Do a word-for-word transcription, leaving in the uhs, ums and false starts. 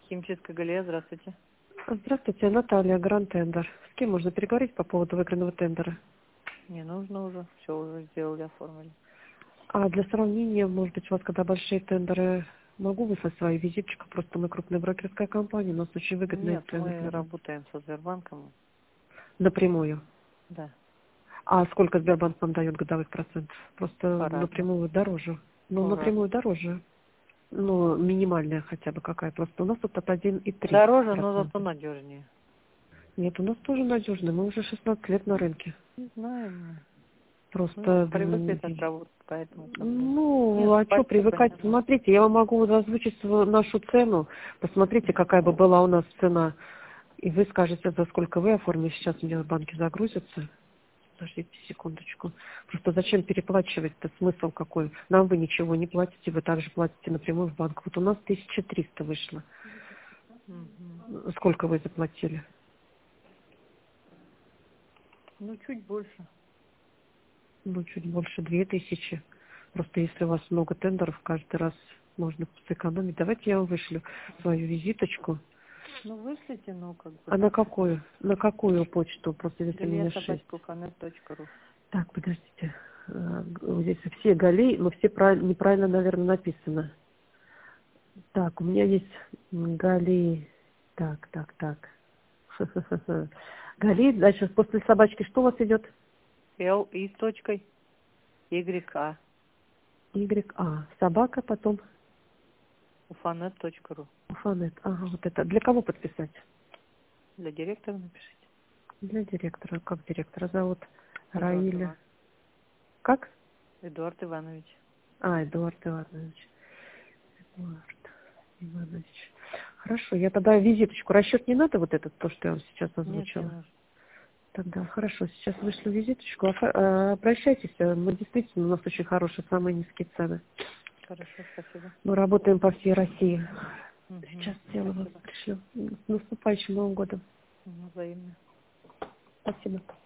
Химчистка Галия, здравствуйте. Здравствуйте, Наталья, Гранд Тендер. С кем можно переговорить по поводу выигранного тендера? Не нужно уже, все уже сделали, оформили. А для сравнения, может быть, у вас когда большие тендеры, могу выслать свою визиточку, просто мы крупная брокерская компания, у нас очень выгодные Нет, цены мы для вас. работаем со Сбербанком. Напрямую. Да, А сколько Сбербанк нам дает годовых процентов? Просто по-разному. напрямую дороже. Ну, напрямую По-разному. дороже. Ну, минимальная хотя бы какая. Просто у нас тут от один и три Дороже, но зато процента. надежнее. Нет, у нас тоже надежно. Мы уже шестнадцать лет на рынке. Не знаем мы. Ну, Просто, привыкли м, так работать, поэтому как бы... ну, Нет, а что спасибо, привыкать? понятно. Смотрите, я вам могу озвучить свою- нашу цену. Посмотрите, какая бы была у нас цена. И вы скажете, за сколько вы оформили. Сейчас у меня в банке загрузится. Подождите секундочку. Просто зачем переплачивать-то? Смысл какой? Нам вы ничего не платите, вы также платите напрямую в банк. Вот у нас тысяча триста вышло. Мгм. Сколько вы заплатили? Ну, чуть больше. Ну, чуть больше две тысячи. Просто если у вас много тендеров, каждый раз можно сэкономить. Давайте я вам вышлю свою визиточку. Ну, вышлите, ну, как бы. А на какую? На какую почту? Просто здесь у Галия меня шесть. собачка фанет точка ру. Так, подождите. А, г- Здесь все галей, но все прав- неправильно, наверное, написано. Так, у меня есть галей. Так, так, так. Галей, дальше после собачки что у вас идет? Л и с точкой. Y А. Y, А. Собака, потом Уфанет точка ру. Уфанет. Ага, вот это. Для кого подписать? Для директора напишите. Для директора. Как директора зовут? Эдуард Раиля. Иванович. Как? Эдуард Иванович. А, Эдуард Иванович. Эдуард Иванович. Хорошо, я тогда визиточку. Расчет не надо, вот этот, то, что я вам сейчас Нет, не озвучила? нужно. Тогда хорошо, сейчас вышлю визиточку. Офа- э, Обращайтесь, э, мы действительно, у нас очень хорошие, самые низкие цены. Хорошо, спасибо. Мы работаем по всей России. Угу, Сейчас дело вам спасибо. пришлю. С наступающим Новым годом. Угу, взаимно. Спасибо.